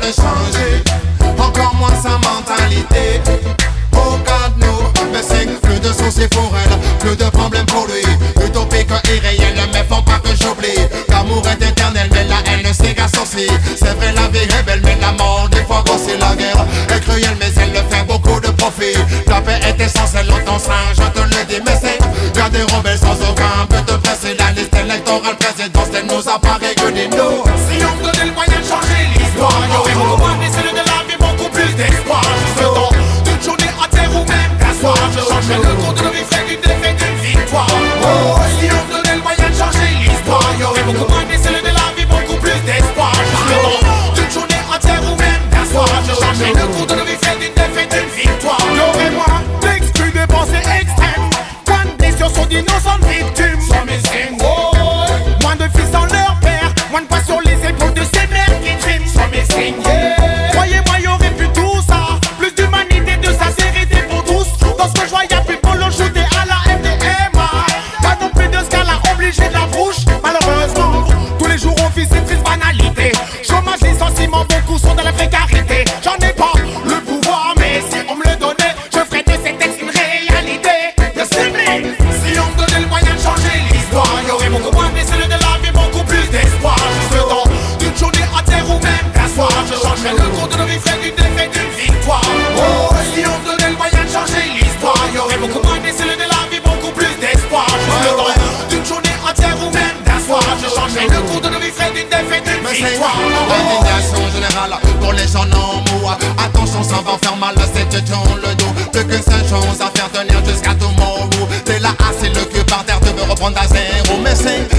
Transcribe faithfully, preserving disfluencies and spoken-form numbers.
le changer, encore moins sa mentalité. Oh God no, mais c'est plus de soucis pour elle, plus de problèmes pour lui. Utopique et réel, mais faut pas que j'oublie. L'amour est éternel, mais la haine c'est qu'associe. C'est vrai la vie est belle, mais la mort des fois aussi. La guerre est cruelle, mais elle le fait beaucoup de profit. La paix est essentielle dans ton sein, je te le dis. Mais c'est bien des rebelles sans aucun but de presser. La liste électorale présidentielle nous apparaît que des nous. Si on me donnait le moyen de changer l'histoire, y'aurait beaucoup moins mais c'est le de la vie, beaucoup plus d'espoir. Juste le temps d'une journée à terre ou même d'un soir. Je changerai le cours de nos vies, ferai d'une défaite une victoire. Oh, si on me donnait le moyen de changer l'histoire, y'aurait beaucoup moins mais c'est le de la vie, beaucoup plus d'espoir. Juste le temps d'une journée à terre ou même d'un soir. Je changerai le cours de nos vies, ferai d'une défaite une victoire. Y'aurait moins d'exclus, de pensées extrêmes, moins de blessures sur d'innocentes victimes. Sans mes oh, moins de fils dans leur père, moins de poids sur les épaules de ces mères qui triment. Sans mes yeah. Croyez-moi, y'aurait plus tout ça, plus d'humanité, de sincérité pour tous. Dans ce que je vois, y'a plus de polo shooté à la M D M A. Pas non plus de scala obligé de la bouche. Malheureusement, tous les jours on vit ces tristes banalités. Chômage, licenciement, beaucoup sont dans la précarité. J'en ai pas le pouvoir, mais si on me le donnait, je ferais de ces textes une réalité. Yes, si on me donnait le moyen de changer l'histoire, y'aurait beaucoup moins mais c'est le de la vie, beaucoup plus d'espoir. Juste le temps d'une journée à terre ou même d'un soir. Je changerai le cours de nos vies, ferai d'une défaite une victoire. Oh, si on me donnait le moyen de changer l'histoire, y'aurait beaucoup moins mais c'est le de la vie, beaucoup plus d'espoir. Juste le temps d'une journée à terre ou même d'un soir. Je changerai le cours de nos vies, ferai d'une défaite une victoire. L'indignation générale pour les gens non mous. Attention, ça va faire mal, c'est te tourne le dos. Plus qu'une seule chose à faire tenir jusqu'à tomorrow. T'es là assis le cul par terre, tu veux reprendre à zéro. Mais c'est